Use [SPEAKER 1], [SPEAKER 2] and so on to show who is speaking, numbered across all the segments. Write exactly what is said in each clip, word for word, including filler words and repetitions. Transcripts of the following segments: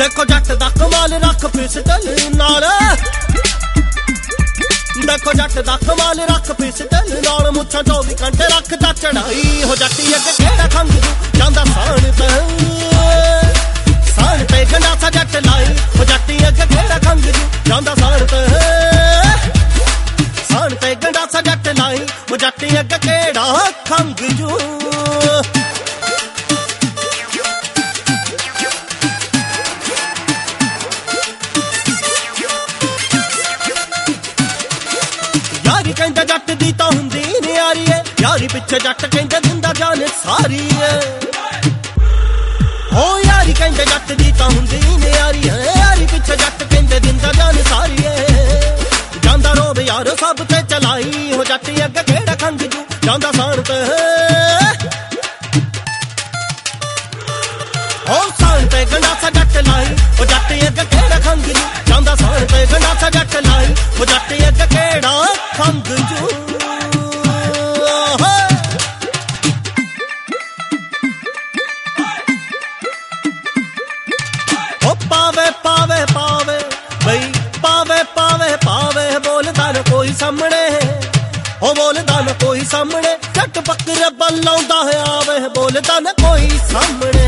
[SPEAKER 1] देखो जट दा कमाल रख पिस्टल नाल, देखो जट दा कमाल रख पिस्टल नाल, मुछां चौबी घंटे रखदा चढ़ाई। हो जट्टी अगे केड़ा खंग जू जांदा साण ते, साण ते गंडासा जट लाई। हो जट्टी अगे केड़ा खंग जू जांदा साण ते, साण ते गंडासा जट लाई। हो जट्टी अगे केड़ा खंग जू। यारी कहंदा जट दी तां हुंदी नियारी है, यारी पिछे जट कहंदा दिंदा जान सारी है। हो यारी कहंदा जट दी तां हुंदी नियारी है, यारी पिछे जट कहंदा दिंदा जान सारी है। जांदा रोब यार सब ते चलाई। हो जट्टी अगे केड़ा खंग जू जांदा साण ते, हो साण ते गंडासा जट लाई। हो जट्टी अगे केड़ा खंग जू जांदा साण ते, गंडासा जट लाई। हो जट्टी अगे केड़ा खंग जू। ओ पावे पावे पावे बई पावे पावे पावे, बोलदा न कोई सामने, ओ बोलदा न कोई सामने। जट बकरे बल्लौंदा है आवे, बोलदा न कोई सामने।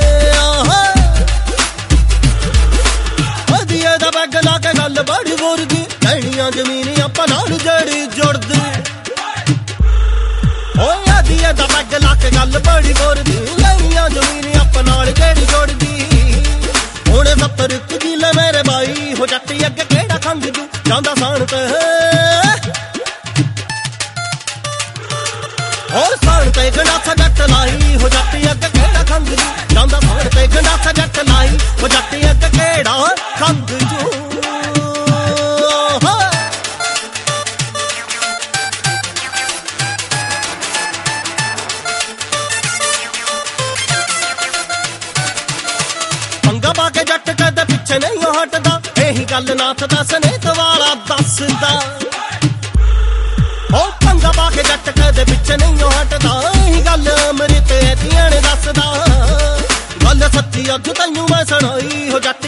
[SPEAKER 1] दिए दा बैग ला के गल बड़ी बुरदी, लैनियां जमीन आपां नाल जड़ी जुड़दी। ओ दिए दा बैग ला के गल बड़ी बुरदी, लैनियां जमीन आपां नाल जड़ी जुड़दी। हुण सत्तर किले मेरे बाई। हो जट्टी अगे केड़ा खंग जू जांदा साण ते, हो साण ते गंडासा जट लाई। हो जट्टी अगे केड़ा खंग जू जांदा साण ते, गंडासा जट लाई। हो जट्टी अगे केड़ा खंग जू। पंगा पा के जट कदे पिछे नहीं हटदा, यही गल नाथ दा सनेत वाला दसदा। ओ पंगा पा के जट कदे पिछे नहीं हटदा, यही गल अमृत ऐतियां ने दसदा। गल सच्ची अज तैनूं मैं सुणाई। हो जट